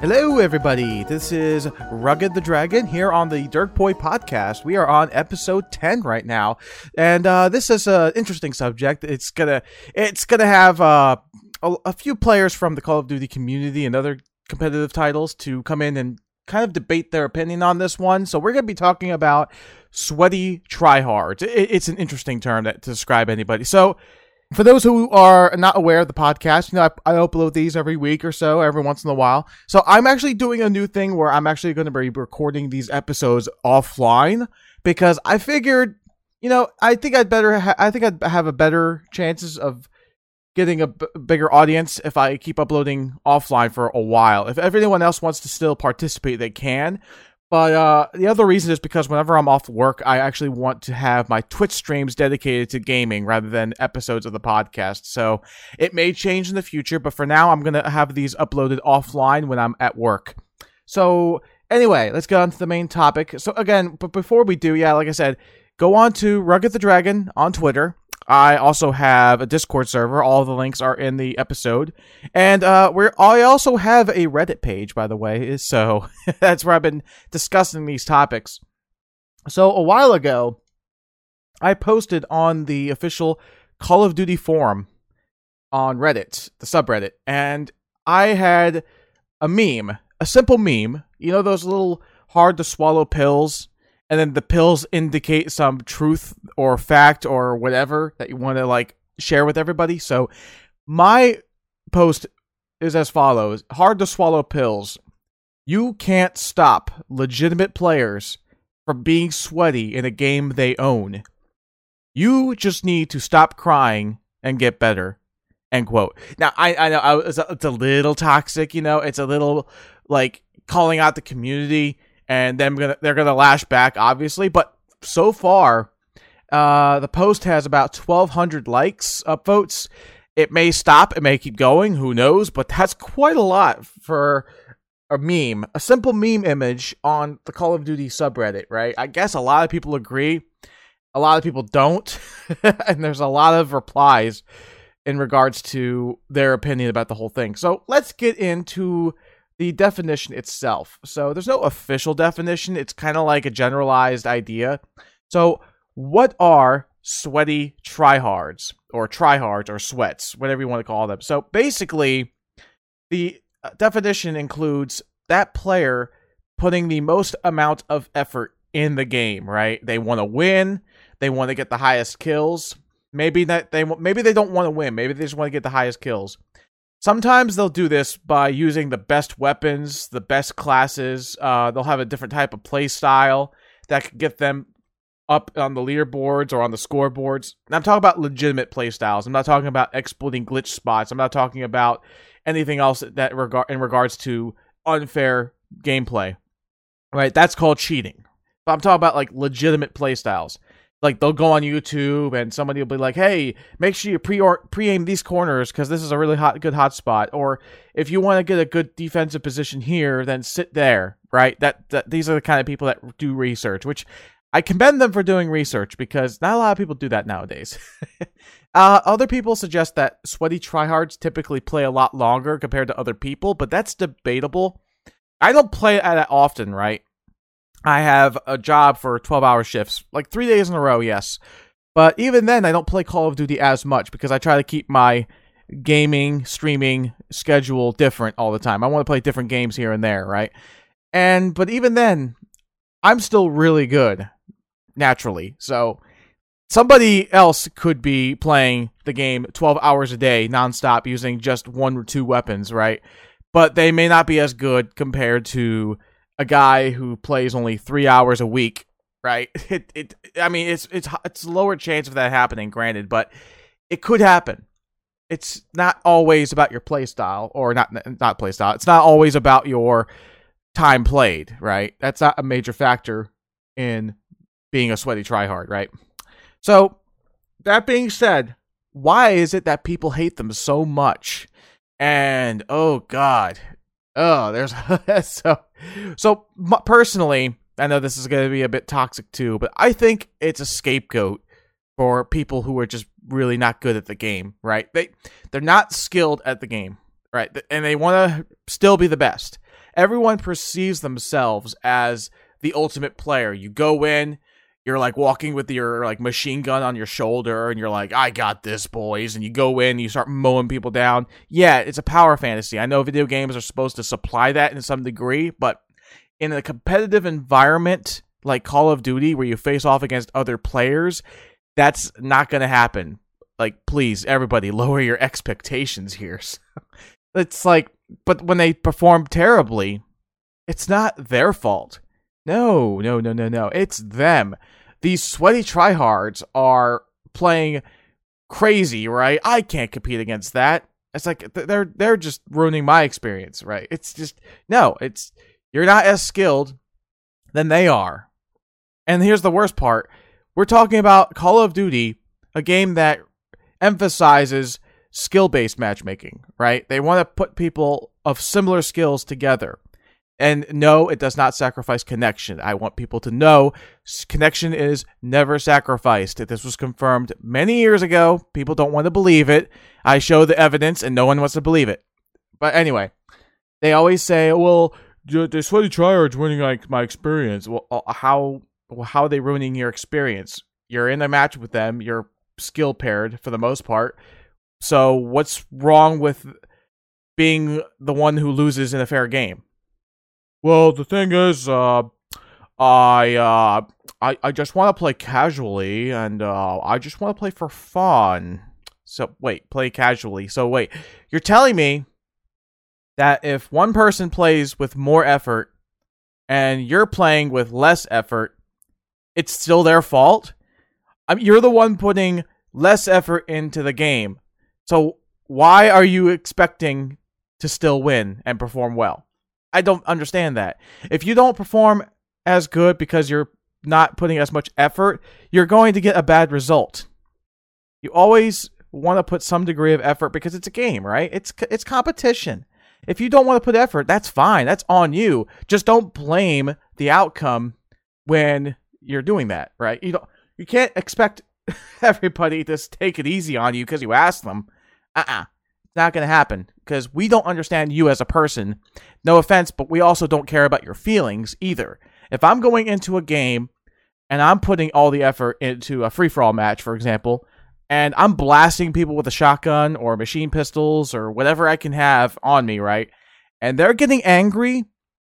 Hello, everybody. This is Rugged the Dragon here on the Dirk Boy podcast. We are on episode 10 right now, and this is an interesting subject. It's gonna have a few players from the Call of Duty community and other competitive titles to come in and kind of debate their opinion on this one. So we're gonna be talking about sweaty tryhards. It's an interesting term to describe anybody. So, for those who are not aware of the podcast, I upload these every week or so, every once in a while. So I'm actually doing a new thing where I'm actually going to be recording these episodes offline because I figured, I think I'd have a better chances of getting a bigger audience if I keep uploading offline for a while. If everyone else wants to still participate, they can. But the other reason is because whenever I'm off work, I actually want to have my Twitch streams dedicated to gaming rather than episodes of the podcast. So it may change in the future, but for now, I'm going to have these uploaded offline when I'm at work. So anyway, let's get on to the main topic. So again, but before we do, like I said, go on to Rugged the Dragon on Twitter. I also have a Discord server. All the links are in the episode. And I also have a Reddit page, by the way. So that's where I've been discussing these topics. So a while ago, I posted on the official Call of Duty forum on Reddit, the subreddit. And I had a meme, a simple meme. You know those little hard to swallow pills? And then the pills indicate some truth or fact or whatever that you want to share with everybody. So my post is as follows. Hard to swallow pills. You can't stop legitimate players from being sweaty in a game they own. You just need to stop crying and get better. End quote. Now, I know it's a little toxic, it's a little calling out the community. And then they're gonna lash back, obviously. But so far, the post has about 1,200 likes, upvotes. It may stop, it may keep going, who knows? But that's quite a lot for a meme, a simple meme image on the Call of Duty subreddit, right? I guess a lot of people agree, a lot of people don't, and there's a lot of replies in regards to their opinion about the whole thing. So let's get into the definition itself. So there's no official definition. It's kind of like a generalized idea. So what are sweaty tryhards or sweats, whatever you want to call them? So basically, the definition includes that player putting the most amount of effort in the game, right? They want to win. They want to get the highest kills. Maybe they don't want to win. Maybe they just want to get the highest kills. Sometimes they'll do this by using the best weapons, the best classes. They'll have a different type of play style that could get them up on the leaderboards or on the scoreboards. And I'm talking about legitimate play styles. I'm not talking about exploiting glitch spots. I'm not talking about anything else that in regards to unfair gameplay. Right? That's called cheating. But I'm talking about legitimate play styles. They'll go on YouTube and somebody will be like, hey, make sure you pre-aim these corners because this is a really good hot spot. Or if you want to get a good defensive position here, then sit there, right? These are the kind of people that do research, which I commend them for doing research because not a lot of people do that nowadays. Other people suggest that sweaty tryhards typically play a lot longer compared to other people, but that's debatable. I don't play that often, right? I have a job for 12-hour shifts, 3 days in a row, yes. But even then, I don't play Call of Duty as much because I try to keep my gaming, streaming schedule different all the time. I want to play different games here and there, right? But even then, I'm still really good, naturally. So somebody else could be playing the game 12 hours a day, nonstop, using just 1 or 2 weapons, right? But they may not be as good compared to a guy who plays only 3 hours a week, right? It's a lower chance of that happening, granted, but it could happen. It's not always about your play style, or not play style. It's not always about your time played, right? That's not a major factor in being a sweaty tryhard, right? So, that being said, why is it that people hate them so much? And, oh God, there's so personally, I know this is going to be a bit toxic too, but I think it's a scapegoat for people who are just really not good at the game, right? They're not skilled at the game, right? And they want to still be the best. everyone perceives themselves as the ultimate player. You go in, you're like walking with your like machine gun on your shoulder, and you're like, I got this, boys. And you go in, you start mowing people down. Yeah, it's a power fantasy. I know video games are supposed to supply that in some degree, but in a competitive environment like Call of Duty, where you face off against other players, that's not going to happen. Like, please, everybody, lower your expectations here. It's like, but when they perform terribly, it's not their fault. No. It's them. These sweaty tryhards are playing crazy, right? I can't compete against that. It's like they're just ruining my experience, right? It's just no. It's you're not as skilled than they are. And here's the worst part: we're talking about Call of Duty, a game that emphasizes skill-based matchmaking, right? They want to put people of similar skills together. And no, it does not sacrifice connection. I want people to know connection is never sacrificed. This was confirmed many years ago. People don't want to believe it. I show the evidence and no one wants to believe it. But anyway, they always say, well, the sweaty tryhards ruining like my experience. Well, how are they ruining your experience? You're in a match with them. You're skill paired for the most part. So what's wrong with being the one who loses in a fair game? Well, the thing is, I just want to play casually, and I just want to play for fun. So wait, play casually. So wait, you're telling me that if one person plays with more effort and you're playing with less effort, it's still their fault? I mean, you're the one putting less effort into the game. So why are you expecting to still win and perform well? I don't understand that. If you don't perform as good because you're not putting as much effort, you're going to get a bad result. You always want to put some degree of effort because it's a game, right? It's competition. If you don't want to put effort, that's fine. That's on you. Just don't blame the outcome when you're doing that, right? You can't expect everybody to take it easy on you because you asked them. It's not going to happen because we don't understand you as a person. No offense, but we also don't care about your feelings either. If I'm going into a game and I'm putting all the effort into a free-for-all match, for example, and I'm blasting people with a shotgun or machine pistols or whatever I can have on me, right? And they're getting angry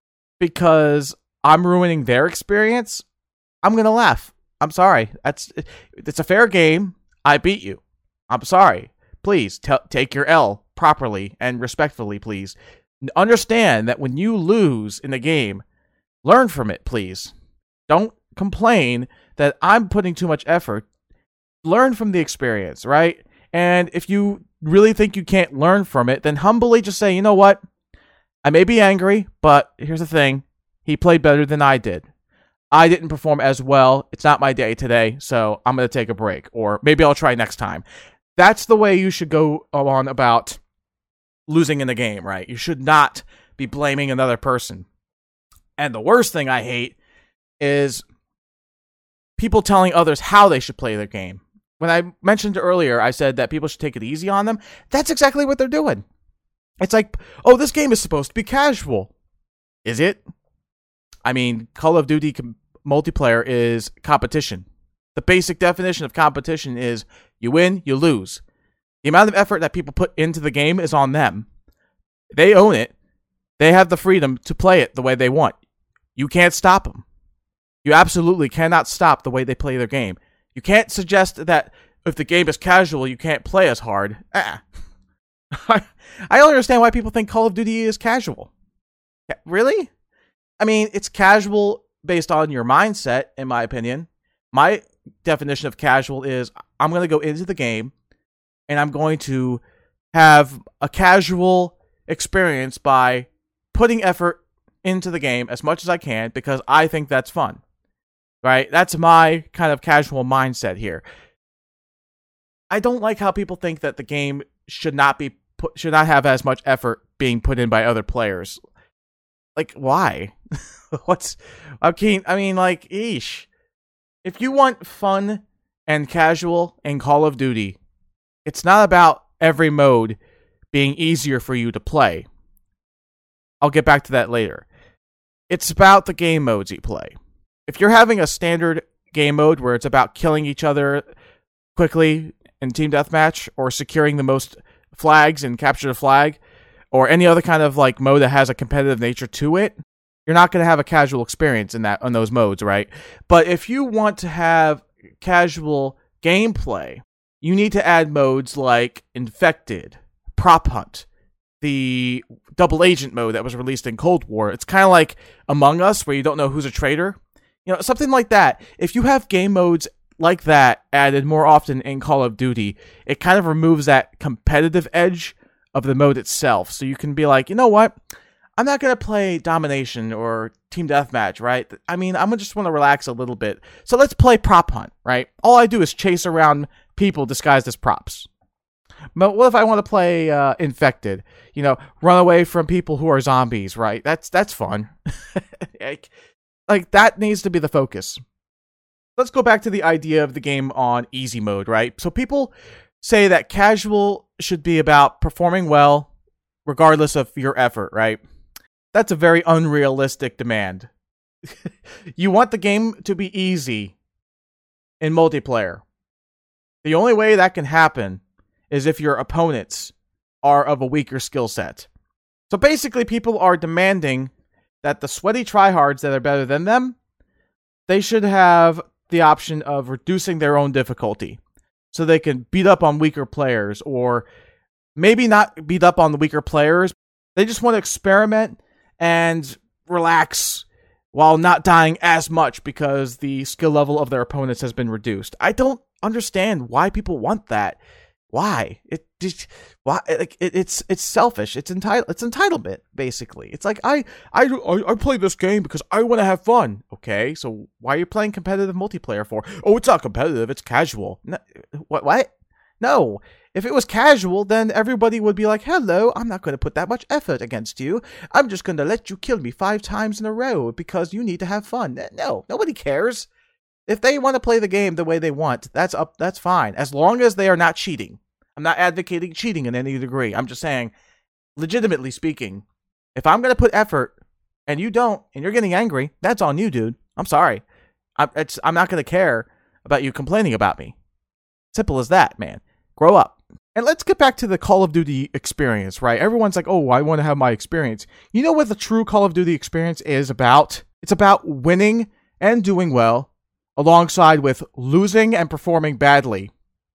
because I'm ruining their experience, I'm going to laugh. I'm sorry. It's a fair game. I beat you. I'm sorry. Please take your L properly and respectfully, please. Understand that when you lose in a game, learn from it, please. Don't complain that I'm putting too much effort. Learn from the experience, right? And if you really think you can't learn from it, then humbly just say, you know what? I may be angry, but here's the thing. He played better than I did. I didn't perform as well. It's not my day today, so I'm going to take a break. Or maybe I'll try next time. That's the way you should go on about losing in the game, right? You should not be blaming another person. And the worst thing I hate is people telling others how they should play their game. When I mentioned earlier, I said that people should take it easy on them. That's exactly what they're doing. It's like, oh, this game is supposed to be casual. Is it? I mean, Call of Duty multiplayer is competition. The basic definition of competition is you win, you lose. The amount of effort that people put into the game is on them. They own it. They have the freedom to play it the way they want. You can't stop them. You absolutely cannot stop the way they play their game. You can't suggest that if the game is casual, you can't play as hard. I don't understand why people think Call of Duty is casual. Really? I mean, it's casual based on your mindset, in my opinion. My definition of casual is I'm going to go into the game and I'm going to have a casual experience by putting effort into the game as much as I can because I think that's fun. Right? That's my kind of casual mindset here. I don't like how people think that the game should not have as much effort being put in by other players. Like, why? I mean, like, eesh. If you want fun and casual in Call of Duty, it's not about every mode being easier for you to play. I'll get back to that later. It's about the game modes you play. If you're having a standard game mode where it's about killing each other quickly in team deathmatch, or securing the most flags and capture the flag, or any other kind of like mode that has a competitive nature to it, you're not going to have a casual experience on those modes, right? But if you want to have casual gameplay, you need to add modes like Infected, Prop Hunt, the Double Agent mode that was released in Cold War. It's kind of like Among Us, where you don't know who's a traitor. Something like that. If you have game modes like that added more often in Call of Duty, it kind of removes that competitive edge of the mode itself. So you can be like, you know what? I'm not going to play Domination or Team Deathmatch, right? I mean, I'm just want to relax a little bit. So let's play Prop Hunt, right? All I do is chase around people disguised as props. But what if I want to play Infected? Run away from people who are zombies, right? That's fun. like that needs to be the focus. Let's go back to the idea of the game on easy mode, right? So people say that casual should be about performing well regardless of your effort, right? That's a very unrealistic demand. You want the game to be easy in multiplayer. The only way that can happen is if your opponents are of a weaker skill set. So basically, people are demanding that the sweaty tryhards that are better than them, they should have the option of reducing their own difficulty so they can beat up on weaker players, or maybe not beat up on the weaker players. They just want to experiment and relax while not dying as much because the skill level of their opponents has been reduced. I don't understand why people want that. Why? It's selfish. It's entitlement, basically. It's like I play this game because I want to have fun. Okay, so why are you playing competitive multiplayer for? Oh, it's not competitive. It's casual. No, what? No. If it was casual, then everybody would be like, hello, I'm not going to put that much effort against you. I'm just going to let you kill me 5 times in a row because you need to have fun. No, nobody cares. If they want to play the game the way they want, that's fine. As long as they are not cheating. I'm not advocating cheating in any degree. I'm just saying, legitimately speaking, if I'm going to put effort and you don't, and you're getting angry, that's on you, dude. I'm sorry. I'm not going to care about you complaining about me. Simple as that, man. Grow up. And let's get back to the Call of Duty experience, right? Everyone's like, oh, I want to have my experience. You know what the true Call of Duty experience is about? It's about winning and doing well, alongside with losing and performing badly.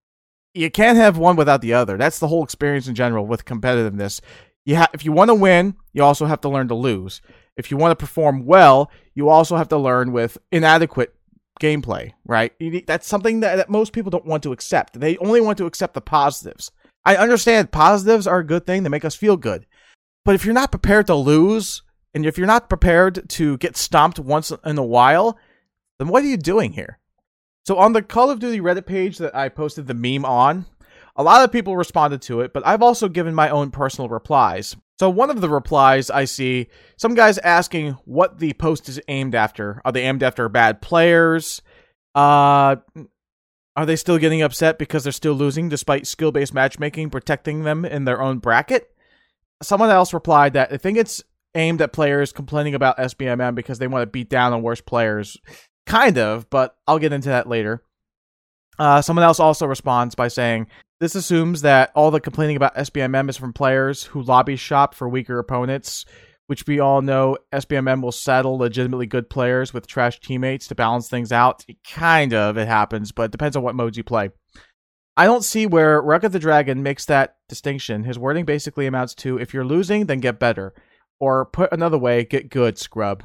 You can't have one without the other. That's the whole experience in general with competitiveness. If you want to win, you also have to learn to lose. If you want to perform well, you also have to learn with inadequate gameplay, right? That's something that most people don't want to accept. They only want to accept the positives. I understand positives are a good thing. They make us feel good. But if you're not prepared to lose, and if you're not prepared to get stomped once in a while, then what are you doing here? So on the Call of Duty Reddit page that I posted the meme on, a lot of people responded to it, but I've also given my own personal replies. So one of the replies I see, some guys asking what the post is aimed after. Are they aimed after bad players? Are they still getting upset because they're still losing despite skill-based matchmaking protecting them in their own bracket? Someone else replied that I think it's aimed at players complaining about SBMM because they want to beat down on worse players. Kind of, but I'll get into that later. Someone else also responds by saying, this assumes that all the complaining about SBMM is from players who lobby shop for weaker opponents, which we all know SBMM will saddle legitimately good players with trash teammates to balance things out. It happens, but it depends on what modes you play. I don't see where Rugged the Dragon makes that distinction. His wording basically amounts to, if you're losing, then get better. Or put another way, get good, scrub.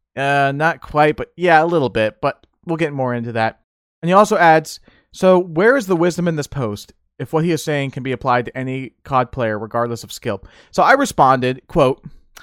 Not quite, but yeah, a little bit, but we'll get more into that. And he also adds, so where is the wisdom in this post, if what he is saying can be applied to any COD player, regardless of skill? So I responded, quote,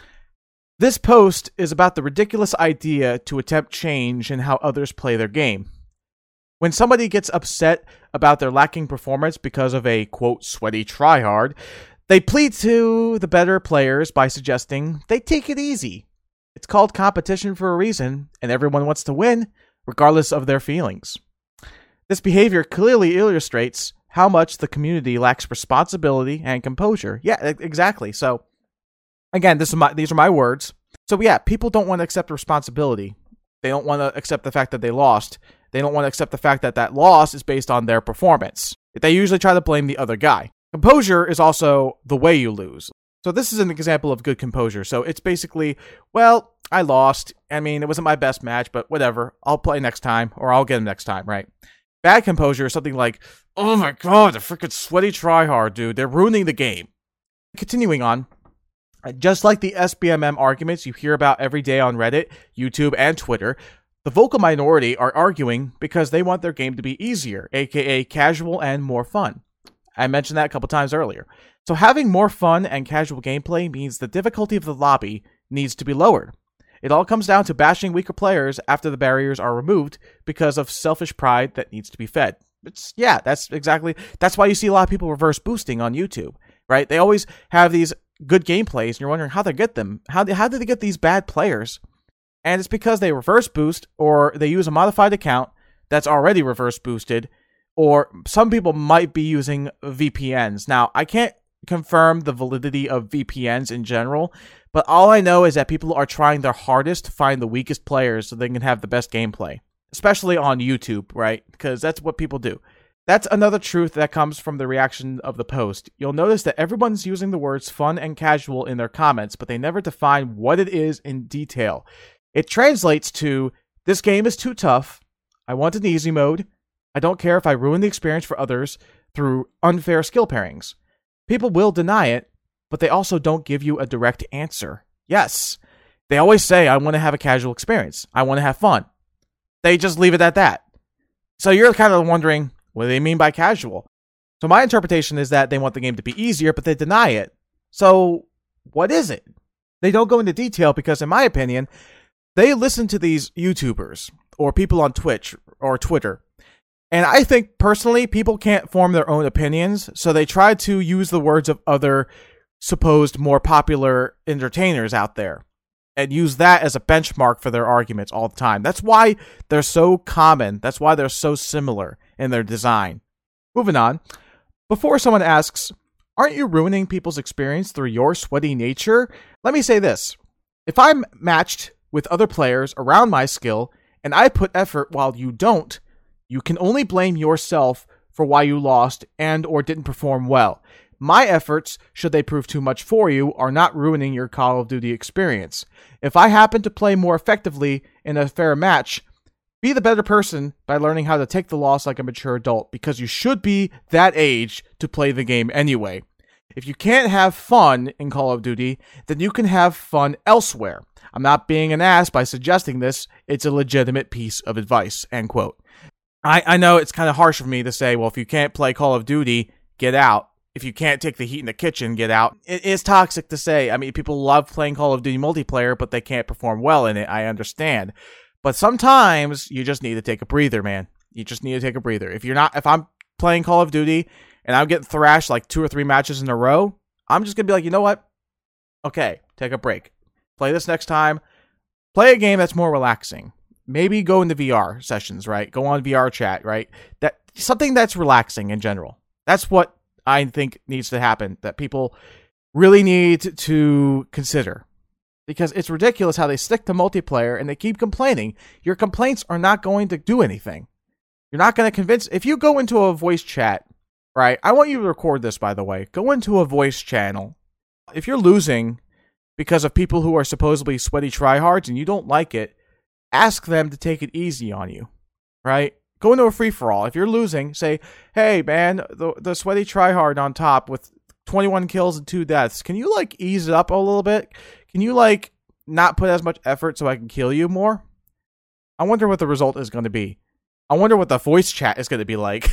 this post is about the ridiculous idea to attempt change in how others play their game. When somebody gets upset about their lacking performance because of a, quote, sweaty tryhard, they plead to the better players by suggesting they take it easy. It's called competition for a reason, and everyone wants to win, regardless of their feelings. This behavior clearly illustrates how much the community lacks responsibility and composure. Yeah, exactly. So, Again, these are my words. So yeah, people don't want to accept responsibility. They don't want to accept the fact that they lost. They don't want to accept the fact that that loss is based on their performance. They usually try to blame the other guy. Composure is also the way you lose. So this is an example of good composure. So it's basically, well, I lost. I mean, it wasn't my best match, but whatever. I'll play next time, or I'll get him next time, right? Bad composure is something like, oh my god, the freaking sweaty tryhard, dude. They're ruining the game. Continuing on, just like the SBMM arguments you hear about every day on Reddit, YouTube, and Twitter, the vocal minority are arguing because they want their game to be easier, aka casual and more fun. I mentioned that a couple times earlier. So having more fun and casual gameplay means the difficulty of the lobby needs to be lowered. It all comes down to bashing weaker players after the barriers are removed because of selfish pride that needs to be fed. That's why you see a lot of people reverse boosting on YouTube, right? They always have these good gameplays and you're wondering how they get them. How did they get these bad players? And it's because they reverse boost or they use a modified account that's already reverse boosted, or some people might be using VPNs. Now, I can't confirm the validity of VPNs in general, but all I know is that people are trying their hardest to find the weakest players so they can have the best gameplay, especially on YouTube, right? Because that's what people do. That's another truth that comes from the reaction of the post. You'll notice that everyone's using the words fun and casual in their comments, but they never define what it is in detail. It translates to, this game is too tough, I want an easy mode, I don't care if I ruin the experience for others through unfair skill pairings. People will deny it, but they also don't give you a direct answer. Yes, they always say, I want to have a casual experience, I want to have fun. They just leave it at that. So you're kind of wondering, what do they mean by casual? So my interpretation is that they want the game to be easier, but they deny it. So what is it? They don't go into detail because, in my opinion, they listen to these YouTubers or people on Twitch or Twitter. And I think, personally, people can't form their own opinions, so they try to use the words of other supposed more popular entertainers out there and use that as a benchmark for their arguments all the time. That's why they're so common. That's why they're so similar in their design. Moving on. Before someone asks, aren't you ruining people's experience through your sweaty nature? Let me say this. If I'm matched with other players around my skill and I put effort while you don't, you can only blame yourself for why you lost and or didn't perform well. My efforts, should they prove too much for you, are not ruining your Call of Duty experience. If I happen to play more effectively in a fair match, be the better person by learning how to take the loss like a mature adult, because you should be that age to play the game anyway. If you can't have fun in Call of Duty, then you can have fun elsewhere. I'm not being an ass by suggesting this. It's a legitimate piece of advice. End quote. I know it's kind of harsh of me to say, well, if you can't play Call of Duty, get out. If you can't take the heat in the kitchen, get out. It is toxic to say. I mean, people love playing Call of Duty multiplayer, but they can't perform well in it. I understand. But sometimes you just need to take a breather, man. You just need to take a breather. If I'm playing Call of Duty and I'm getting thrashed like 2 or 3 matches in a row, I'm just going to be like, you know what? Okay, take a break. Play this next time. Play a game that's more relaxing. Maybe go into VR sessions, right? Go on VR chat, right? Something that's relaxing in general. That's what I think needs to happen, that people really need to consider. Because it's ridiculous how they stick to multiplayer and they keep complaining. Your complaints are not going to do anything. You're not going to convince. If you go into a voice chat, right? I want you to record this, by the way. Go into a voice channel. If you're losing because of people who are supposedly sweaty tryhards and you don't like it, ask them to take it easy on you, right? Go into a free-for-all. If you're losing, say, hey, man, the sweaty tryhard on top with 21 kills and 2 deaths, can you, ease it up a little bit? Can you, not put as much effort so I can kill you more? I wonder what the result is going to be. I wonder what the voice chat is going to be like.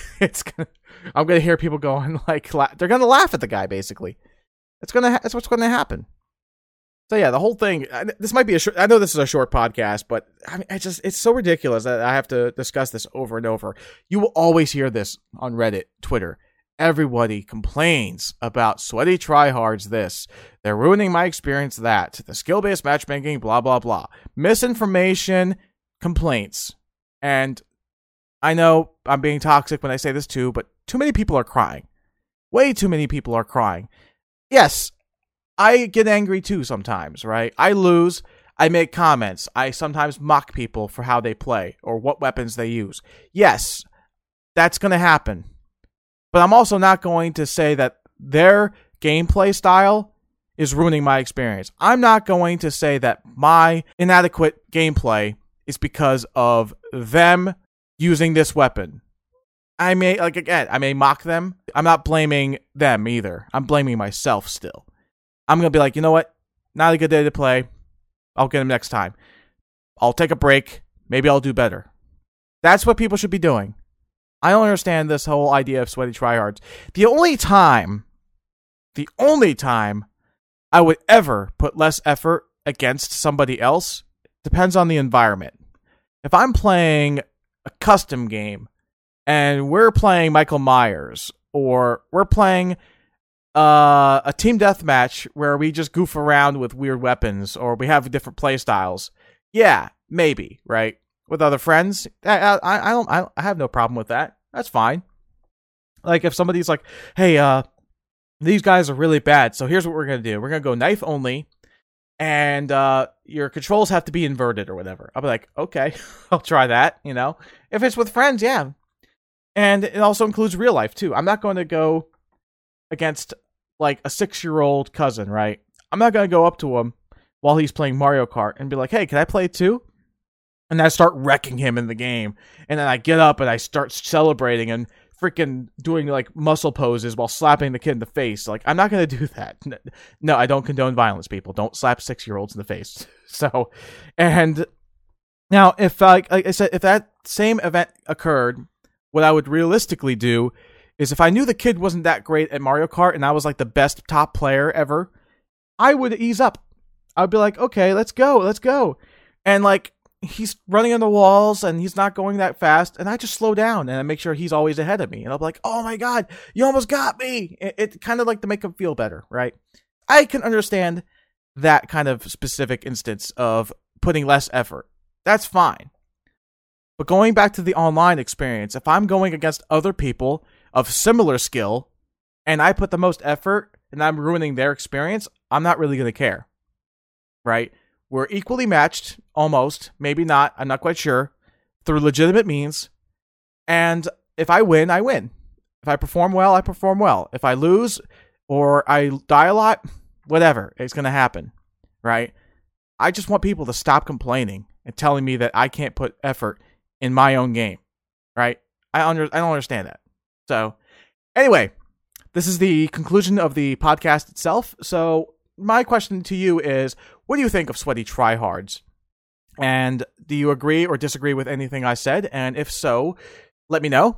I'm going to hear people going, they're going to laugh at the guy, basically. That's what's going to happen. So yeah, the whole thing, this might be I know this is a short podcast, but I mean, it's so ridiculous that I have to discuss this over and over. You will always hear this on Reddit, Twitter. Everybody complains about sweaty tryhards this. They're ruining my experience that. The skill-based matchmaking, blah, blah, blah. Misinformation, complaints. And I know I'm being toxic when I say this too, but too many people are crying. Way too many people are crying. Yes, I get angry too sometimes, right? I lose. I make comments. I sometimes mock people for how they play or what weapons they use. Yes, that's going to happen. But I'm also not going to say that their gameplay style is ruining my experience. I'm not going to say that my inadequate gameplay is because of them using this weapon. I may mock them. I'm not blaming them either. I'm blaming myself still. I'm going to be like, you know what? Not a good day to play. I'll get him next time. I'll take a break. Maybe I'll do better. That's what people should be doing. I don't understand this whole idea of sweaty tryhards. The only time I would ever put less effort against somebody else depends on the environment. If I'm playing a custom game and we're playing Michael Myers, or we're playing a team deathmatch where we just goof around with weird weapons, or we have different play styles, yeah, maybe, right? With other friends, I have no problem with that. That's fine. Like if somebody's like, hey, these guys are really bad, so here's what we're gonna do. We're gonna go knife only, and your controls have to be inverted or whatever. I'll be like, okay, I'll try that. You know, if it's with friends, yeah. And it also includes real life too. I'm not going to go against like a 6-year-old cousin, right? I'm not going to go up to him while he's playing Mario Kart and be like, hey, can I play too? And I start wrecking him in the game. And then I get up and I start celebrating and freaking doing like muscle poses while slapping the kid in the face. Like, I'm not going to do that. No, I don't condone violence, people. Don't slap 6-year-olds in the face. So, and now if like I said, if that same event occurred, what I would realistically do is if I knew the kid wasn't that great at Mario Kart and I was like the best top player ever, I would ease up. I'd be like, okay, let's go. And like, he's running on the walls and he's not going that fast, and I just slow down and I make sure he's always ahead of me. And I'll be like, oh my God, you almost got me. It kind of like to make him feel better, right? I can understand that kind of specific instance of putting less effort. That's fine. But going back to the online experience, if I'm going against other people of similar skill and I put the most effort and I'm ruining their experience, I'm not really going to care, right? We're equally matched, almost, maybe not, I'm not quite sure, through legitimate means. And if I win, I win. If I perform well, I perform well. If I lose or I die a lot, whatever, it's going to happen, right? I just want people to stop complaining and telling me that I can't put effort in my own game, right? I don't understand that. So, anyway, this is the conclusion of the podcast itself. So, my question to you is, what do you think of sweaty tryhards? And do you agree or disagree with anything I said? And if so, let me know.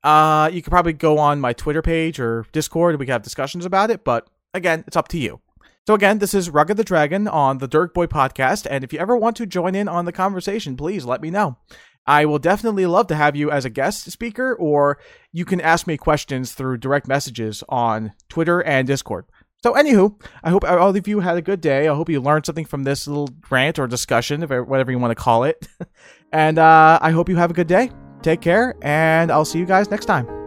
You could probably go on my Twitter page or Discord and we can have discussions about it. But again, it's up to you. So again, this is Rugged the Dragon on the Dirk Boy Podcast. And if you ever want to join in on the conversation, please let me know. I will definitely love to have you as a guest speaker, or you can ask me questions through direct messages on Twitter and Discord. So anywho, I hope all of you had a good day. I hope you learned something from this little rant or discussion, whatever you want to call it. And I hope you have a good day. Take care, and I'll see you guys next time.